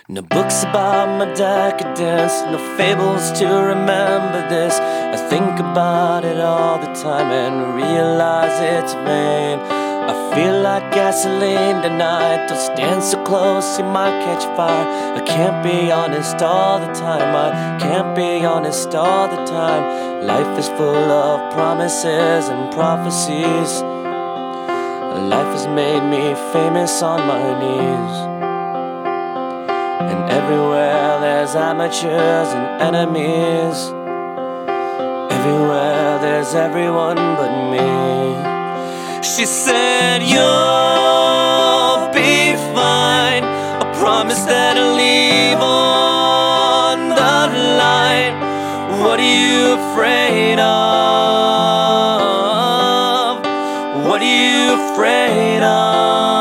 No books about my decadence, no fables to remember this. I think about it all the time and realize it's vain. I feel like gasoline tonight. Don't stand so close, you might catch fire. I can't be honest all the time. I can't be honest all the time. Life is full of promises and prophecies. Life has made me famous on my knees. And everywhere there's amateurs and enemies. Everywhere there's everyone but me. She said, you'll be fine. I promise that I'll leave on the line. What are you afraid of? What are you afraid of?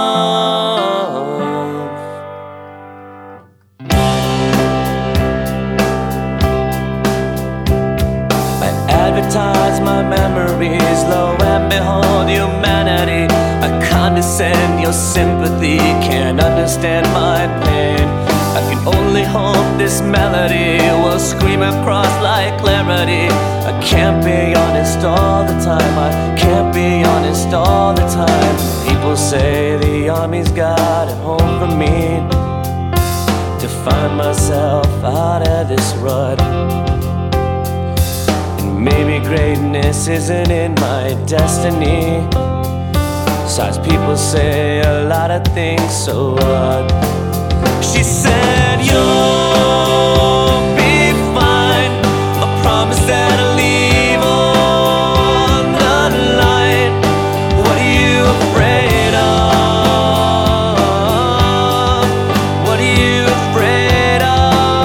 Advertise my memories, lo and behold humanity. I condescend your sympathy, can't understand my pain. I can only hope this melody will scream across like clarity. I can't be honest all the time, I can't be honest all the time. People say the army's got it home for me, to find myself out of this rut. Maybe greatness isn't in my destiny. Besides, people say a lot of things, so what? She said, you'll be fine. I promise that I'll leave on the line. What are you afraid of? What are you afraid of?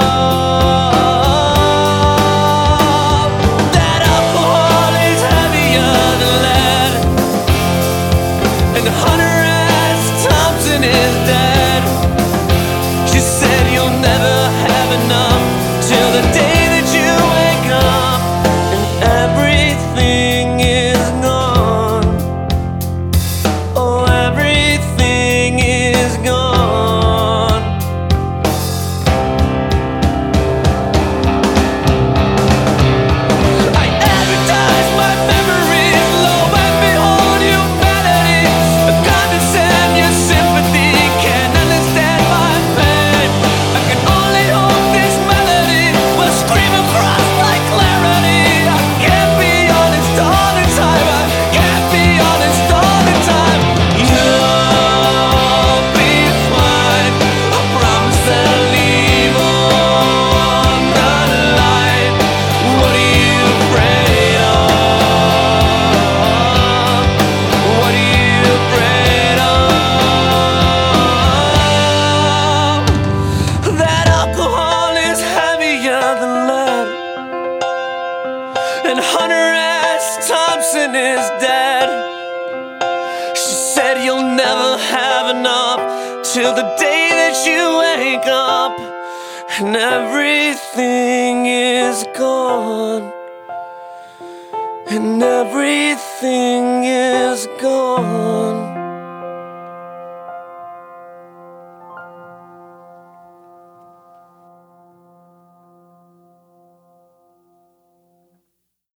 And Hunter S. Thompson is dead. She said you'll never have enough till the day that you wake up and everything is gone. And everything is gone.